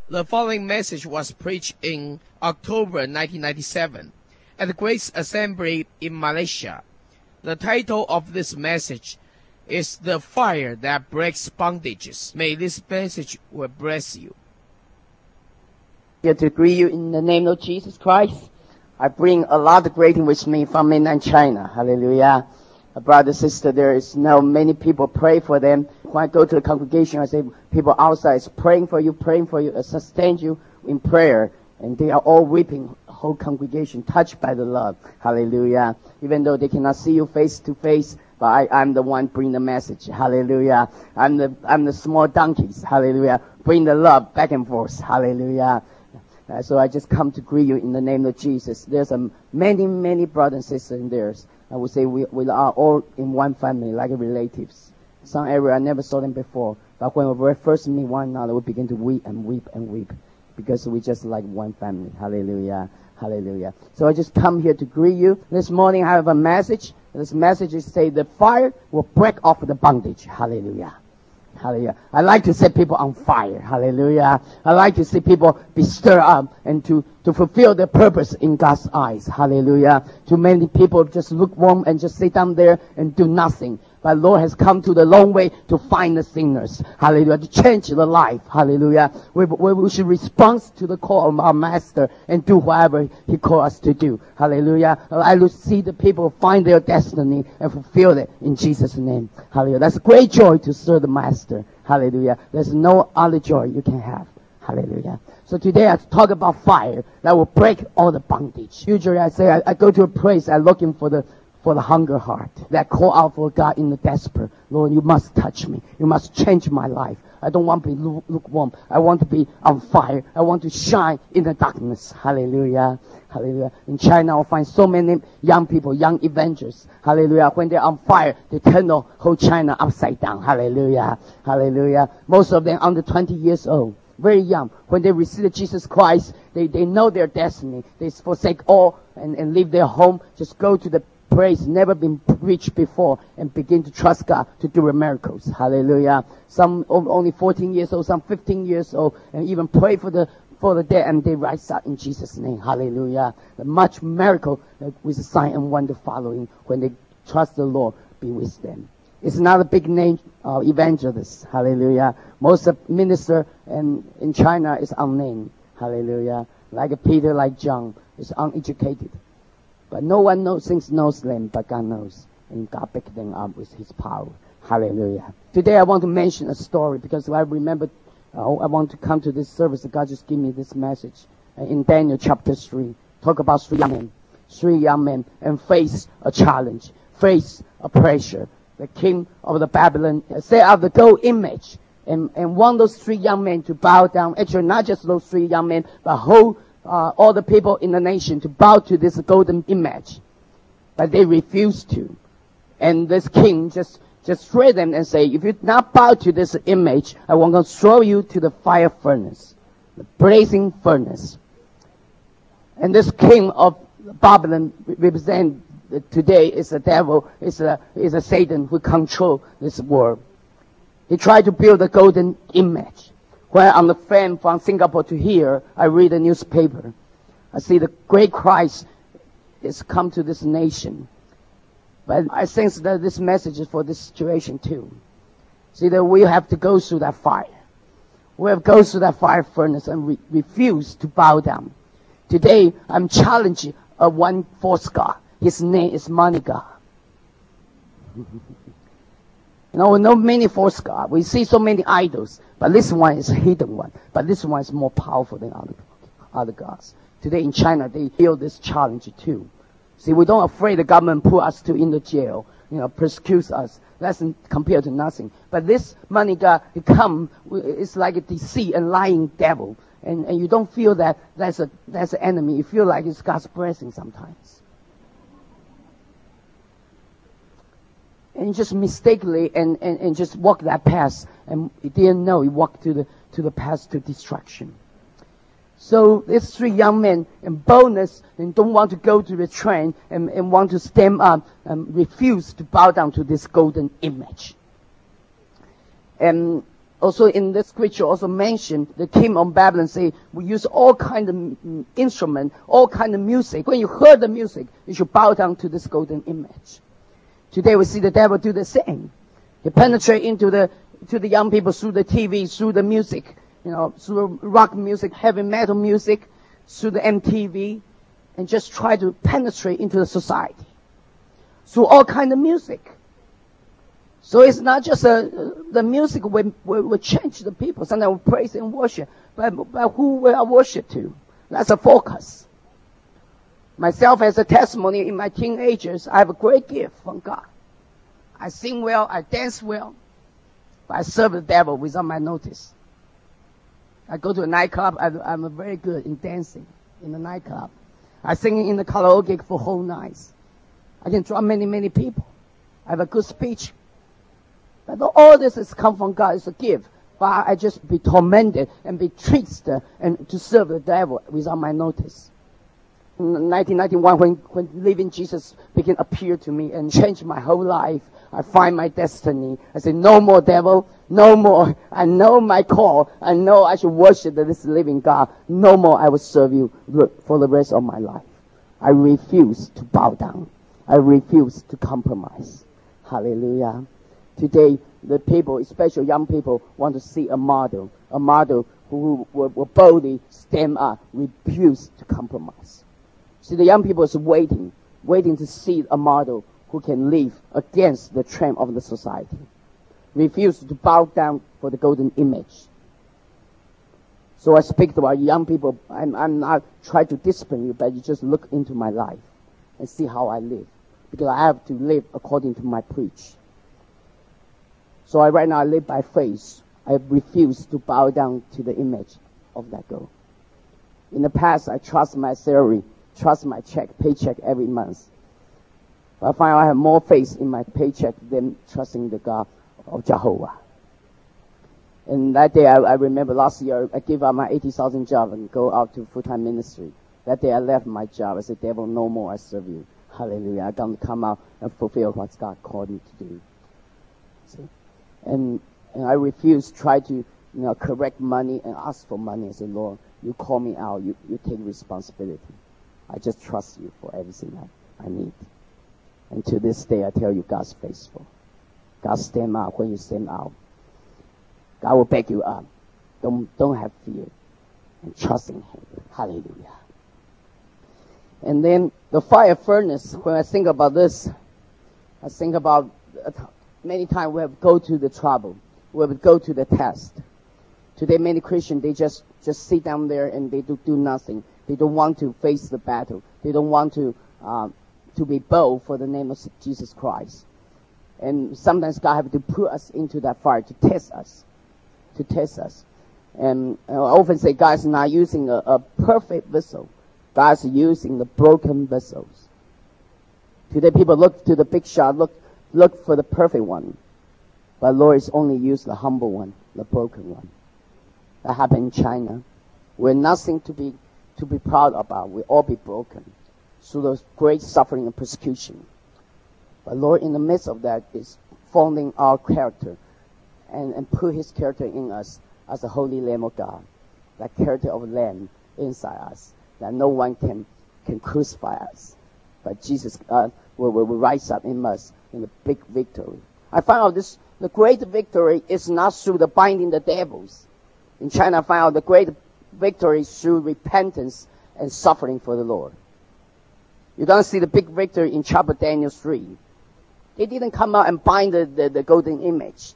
The following message was preached in October 1997 at the Grace Assembly in Malaysia. The title of this message is The Fire That Breaks Bondages. May this message will bless you. Here to greet you in the name of Jesus Christ. I bring a lot of greeting with me from mainland China. Hallelujah. Brother, sister, there is now many people pray for them. When I go to the congregation, I say people outside is praying for you, sustain you in prayer. And they are all weeping, whole congregation touched by the love. Hallelujah. Even though they cannot see you face to face, but I'm the one bring the message. Hallelujah. I'm the small donkeys. Hallelujah. Bring the love back and forth. Hallelujah. So I just come to greet you in the name of Jesus. There's many brothers and sisters in there. I would say we are all in one family, like relatives. Some area I never saw them before, but when we first meet one another, we begin to weep and weep and weep, because we just like one family. Hallelujah, hallelujah. So I just come here to greet you. This morning I have a message. This message is say the fire will break off the bondage. Hallelujah. Hallelujah. I like to set people on fire. Hallelujah. I like to see people be stirred up and to fulfill their purpose in God's eyes. Hallelujah. Too many people just lukewarm and just sit down there and do nothing. But Lord has come to the long way to find the sinners. Hallelujah. To change the life. Hallelujah. We should respond to the call of our Master and do whatever He called us to do. Hallelujah. I will see the people find their destiny and fulfill it in Jesus' name. Hallelujah. That's a great joy to serve the Master. Hallelujah. There's no other joy you can have. Hallelujah. So today I talk about fire that will break all the bondage. Usually I say I go to a place, I'm looking for the hunger heart that call out for God in the desperate. Lord, you must touch me. You must change my life. I don't want to be lukewarm. I want to be on fire. I want to shine in the darkness. Hallelujah. Hallelujah. In China, I find so many young people, young evangelists. Hallelujah. When they're on fire, they turn the whole China upside down. Hallelujah. Hallelujah. Most of them under 20 years old. Very young. When they receive Jesus Christ, they know their destiny. They forsake all and leave their home. Just go to the praise never been reached before and begin to trust God to do miracles. Hallelujah. Some only 14 years old, some 15 years old, and even pray for the dead, and they rise up in Jesus' name. Hallelujah. Much miracle with a sign and wonder following when they trust the Lord be with them. It's not a big name evangelist. Hallelujah. Most of minister in China is unnamed. Hallelujah. Like Peter, like John, is uneducated. But no one knows them, but God knows. And God backed them up with His power. Hallelujah. Today I want to mention a story because I remember I want to come to this service. God just gave me this message. In Daniel chapter 3, talk about three young men, and face a challenge, face a pressure. The king of the Babylon set up the gold image and want those three young men to bow down. Actually, not just those three young men, but all the people in the nation to bow to this golden image. But they refused to. And this king just threw them and say, if you not bow to this image, I want to throw you to the fire furnace, the blazing furnace. And this king of Babylon represent today is the devil, is a Satan who control this world. He tried to build a golden image. When on the plane from Singapore to here, I read the newspaper. I see the great Christ is come to this nation. But I think that this message is for this situation too. See that we have to go through that fire. We have to go through that fire furnace and refuse to bow down. Today, I'm challenging one false god. His name is money god. We know many false gods. We see so many idols. But this one is a hidden one. But this one is more powerful than other gods. Today in China, they feel this challenge too. See, we don't afraid the government put us in the jail, persecutes us. That's compared to nothing. But this money god, it's like a deceit and lying devil. And you don't feel that that's an enemy. You feel like it's God's blessing sometimes. And just mistakenly and just walk that path, and he didn't know he walked to the path to destruction. So these three young men in boldness and don't want to go to the train and want to stand up and refuse to bow down to this golden image. And Also in this scripture also mentioned the king of Babylon say, we use all kind of instrument, all kind of music. When you heard the music, you should bow down to this golden image. Today we see the devil do the same. He penetrate into the young people through the TV, through the music, through rock music, heavy metal music, through the MTV, and just try to penetrate into the society. Through all kind of music. So it's not just the music will change the people. Sometimes we praise and worship. But who will I worship to? That's a focus. Myself as a testimony in my teenagers, I have a great gift from God. I sing well, I dance well, but I serve the devil without my notice. I go to a nightclub, I'm very good in dancing in the nightclub. I sing in the karaoke for whole nights. I can draw many, many people. I have a good speech. But all this has come from God. It's a gift. But I just be tormented and be tricked and to serve the devil without my notice. In 1991, when living Jesus began to appear to me and change my whole life, I find my destiny. I say, no more devil, no more. I know my call. I know I should worship this living God. No more I will serve you for the rest of my life. I refuse to bow down. I refuse to compromise. Hallelujah. Today, the people, especially young people, want to see a model who will boldly stand up, refuse to compromise. See, the young people is waiting to see a model who can live against the trend of the society. Refuse to bow down for the golden image. So I speak to our young people. I'm not trying to discipline you, but you just look into my life and see how I live. Because I have to live according to my preach. So right now I live by faith. I refuse to bow down to the image of that girl. In the past, I trust my salary, trust my paycheck every month. But I find I have more faith in my paycheck than trusting the God of Jehovah. And that day, I remember last year, I gave up my 80,000 job and go out to full-time ministry. That day I left my job. I said, devil, no more, I serve you. Hallelujah. I'm going to come out and fulfill what God called me to do. See? And I refuse to try to, correct money and ask for money. I say, Lord, you call me out. You take responsibility. I just trust you for everything I need. And to this day, I tell you, God's faithful. God stand out when you stand out. God will back you up. Don't have fear. And trust in Him. Hallelujah. And then the fire furnace, when I think about this, I think about many times we have to go to the trouble. We have to go to the test. Today, many Christians, they just sit down there and they do nothing. They don't want to face the battle. They don't want to be bold for the name of Jesus Christ. And sometimes God have to put us into that fire to test us. And I often say God is not using a perfect vessel. God is using the broken vessels. Today, people look to the big shot, look for the perfect one. But Lord is only used the humble one, the broken one. That happened in China. We're nothing to be proud about. We all be broken through those great suffering and persecution. But Lord, in the midst of that, is forming our character and put His character in us as a holy Lamb of God. That character of Lamb inside us, that no one can crucify us. But Jesus will rise up in us in the big victory. I find out the great victory is not through the binding the devils. In China, I find out the great victory is through repentance and suffering for the Lord. You're going to see the big victory in chapter Daniel 3. They didn't come out and bind the golden image.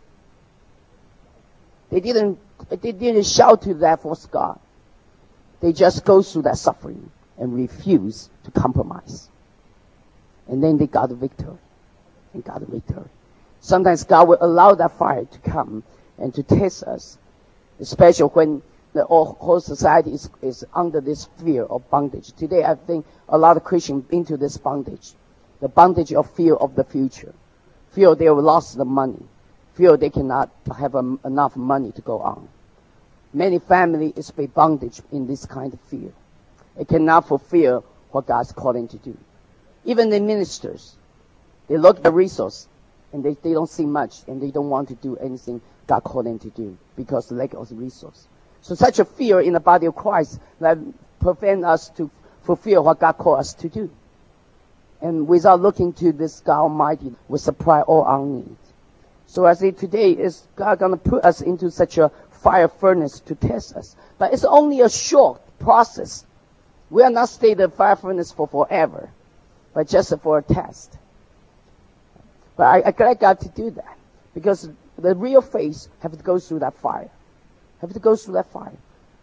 They didn't shout to that false God. They just go through that suffering and refuse to compromise. And then they got the victory. Sometimes God will allow that fire to come and to test us, especially when the whole society is under this fear of bondage. Today, I think a lot of Christians into this bondage. The bondage of fear of the future. Fear they will lose the money. Fear they cannot have enough money to go on. Many families is by bondage in this kind of fear. It cannot fulfill what God's calling to do. Even the ministers, they look at the resource and they don't see much and they don't want to do anything God called them to do because of lack of resource. So such a fear in the body of Christ that prevent us to fulfill what God called us to do. And without looking to this God Almighty will supply all our needs. So I say today is God going to put us into such a fire furnace to test us. But it's only a short process. We are not stay the fire furnace for forever, but just for a test. But I glad God to do that. Because the real faith have to go through that fire. Have to go through that fire.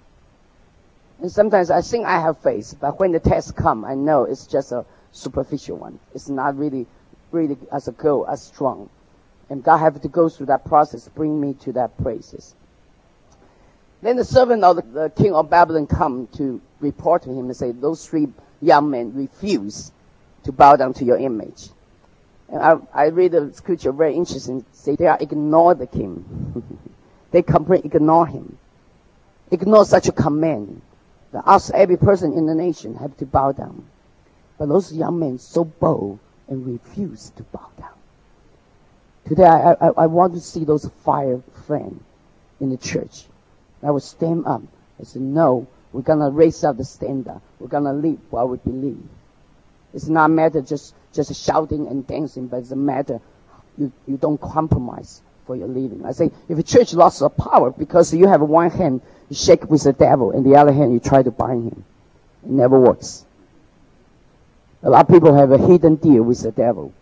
And sometimes I think I have faith, but when the test come, I know it's just a superficial one. It's not really as a goal, as strong. And God have to go through that process, bring me to that places. Then the servant of the king of Babylon come to report to him and say, those 3 young men refuse to bow down to your image. And I read the scripture very interesting. Say they are ignore the king. They completely ignore him. Ignore such a command. That us, every person in the nation, have to bow down. But those young men so bold and refuse to bow down. Today I want to see those fire friends in the church. I will stand up and say, no, we're going to raise up the standard. We're going to live what we believe. It's not a matter just shouting and dancing, but it's a matter you don't compromise for your living. I say, if a church lost the power because you have one hand, you shake with the devil, and the other hand you try to bind him. It never works. A lot of people have a hidden deal with the devil.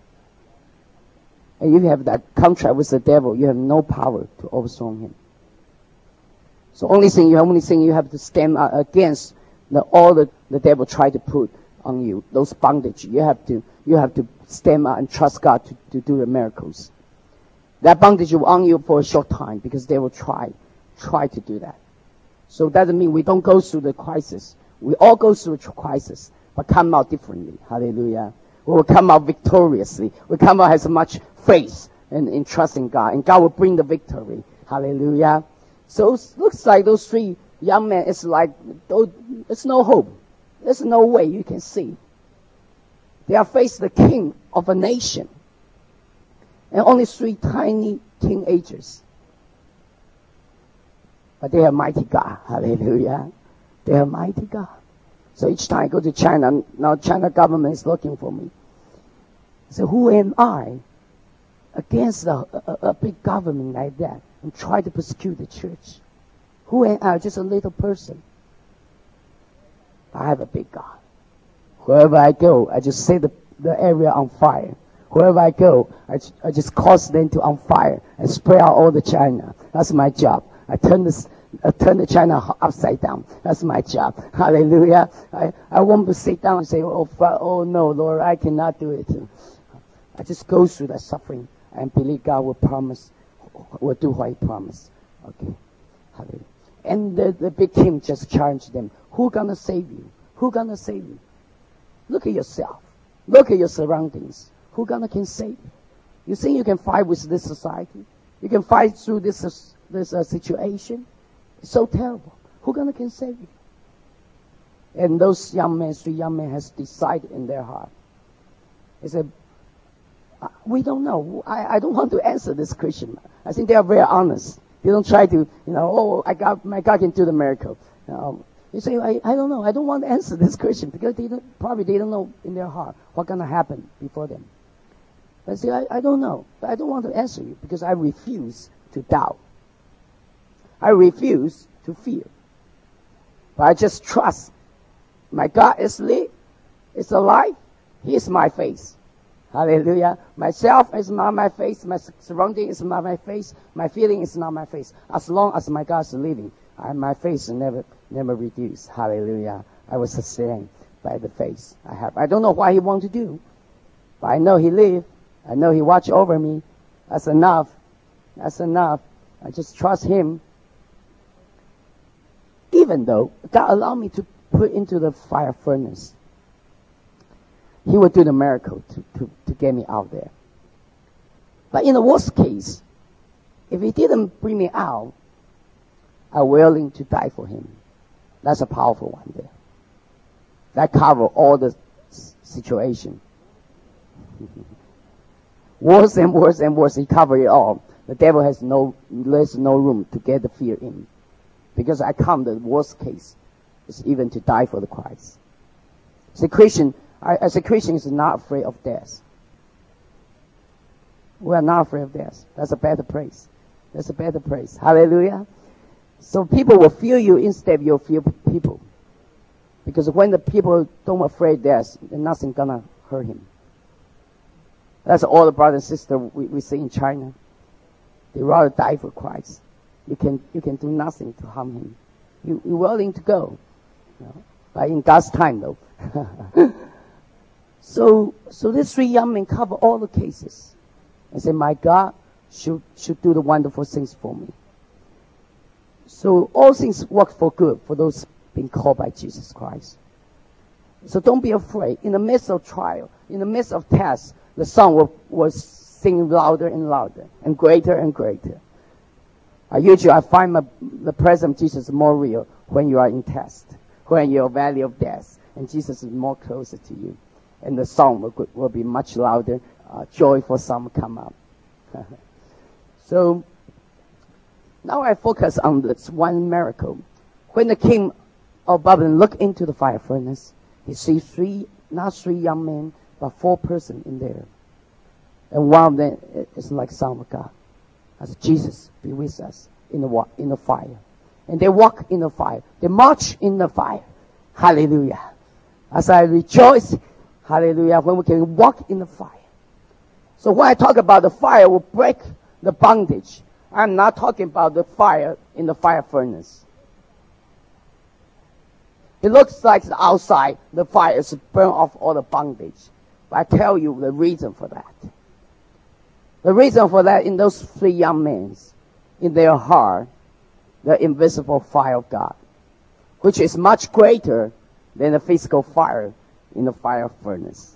And you have that contract with the devil, you have no power to overthrow him. So only thing you have to stand against all the devil try to put on you, those bondage. You have to stand up and trust God to do the miracles. That bondage will on you for a short time because they will try to do that. So that doesn't mean we don't go through the crisis. We all go through a crisis, but come out differently. Hallelujah. We will come out victoriously. We come out as much faith and in trusting God, and God will bring the victory. Hallelujah. So it looks like those 3 young men, it's like, there's no hope. There's no way you can see. They are facing the king of a nation. And only 3 tiny teenagers. But they are mighty God. Hallelujah. They are mighty God. So each time I go to China, now China government is looking for me. So who am I against a big government like that and try to persecute the church? Who am I? Just a little person. I have a big God. Wherever I go, I just set the area on fire. Wherever I go, I just cause them to on fire and spray out all the China. That's my job. I turn the China upside down. That's my job. Hallelujah. I won't sit down and say, oh no, Lord, I cannot do it. I just go through that suffering and believe God will do what He promised. Okay. Hallelujah. And the big king just challenged them. Who gonna save you? Who gonna save you? Look at yourself. Look at your surroundings. Who can save you? You think you can fight with this society? You can fight through this situation? It's so terrible. Who can save you? And those 3 young men has decided in their heart. They said, we don't know. I don't want to answer this question. I think they are very honest. They don't try to, my God can do the miracle. You say, I don't know. I don't want to answer this question because they don't know in their heart what's going to happen before them. But say, I don't know. But I don't want to answer you because I refuse to doubt. I refuse to fear. But I just trust my God is alive. He is my face. Hallelujah. Myself is not my face. My surrounding is not my face. My feeling is not my face. As long as my God is living, my face will never reduce. Hallelujah. I was sustained by the face I have. I don't know what He wants to do, but I know He lives. I know He watch over me. That's enough. That's enough. I just trust Him. Even though God allowed me to put into the fire furnace, He will do the miracle to get me out there. But in the worst case, if He didn't bring me out, I'm willing to die for Him. That's a powerful one there. That covers all the situation. Worse and worse and worse, He covered it all. the devil there's no room to get the fear in. Because I come, the worst case is even to die for the Christ. As a Christian is not afraid of death. We are not afraid of death. That's a better place. That's a better place. Hallelujah. So people will fear you instead you'll fear people. Because when the people don't afraid death, then nothing gonna hurt him. That's all the brothers and sisters we see in China. They rather die for Christ. You can do nothing to harm him. You're willing to go. You know, but in God's time though. So these three young men cover all the cases. And say, my God should do the wonderful things for me. So all things work for good for those being called by Jesus Christ. So don't be afraid. In the midst of trial, in the midst of tests, the song will sing louder and louder and greater and greater. Usually I find the presence of Jesus more real when you are in test, when you're in the valley of death, and Jesus is more closer to you. And the song will be much louder, joyful song come up. So now I focus on this one miracle. When the king of Babylon looked into the fire furnace, he sees not three young men, but 4 persons in there. And one of them is like Son of God. As Jesus be with us in the fire. And they walk in the fire. They march in the fire. Hallelujah. As I rejoice, hallelujah, when we can walk in the fire. So when I talk about the fire will break the bondage, I'm not talking about the fire in the fire furnace. It looks like outside the fire is burn off all the bondage. But I tell you the reason for that. The reason for that in those 3 young men, in their heart, the invisible fire of God, which is much greater than the physical fire in the fire furnace.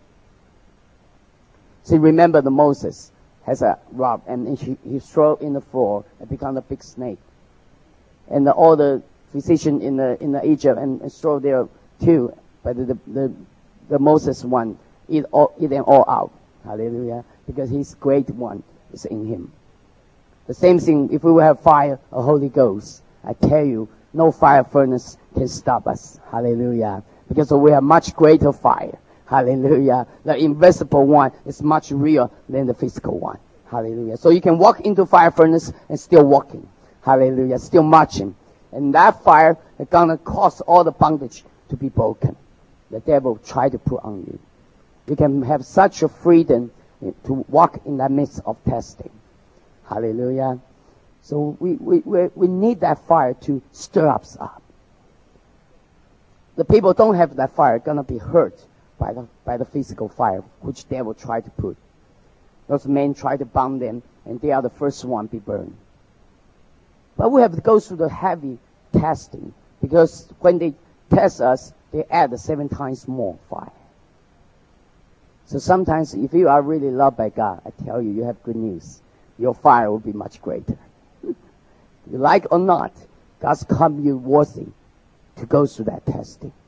See, remember the Moses has a rod and he throw in the floor and become a big snake. And all the physician in the Egypt and throw there too, but the Moses one eat them all out. Hallelujah. Because his great one is in him. The same thing, if we will have fire, a Holy Ghost, I tell you, no fire furnace can stop us. Hallelujah. Because we have much greater fire. Hallelujah. The invisible one is much real than the physical one. Hallelujah. So you can walk into fire furnace and still walking. Hallelujah. Still marching. And that fire is going to cause all the bondage to be broken. The devil try to put on you. You can have such a freedom to walk in the midst of testing. Hallelujah. So we need that fire to stir us up. The people don't have that fire going to be hurt by the physical fire, which devil try to put. Those men try to burn them, and they are the first one be burned. But we have to go through the heavy testing, because when they test us, they add 7 times more fire. So sometimes if you are really loved by God, I tell you, you have good news. Your fire will be much greater. You like or not, God's come you worthy to go through that testing.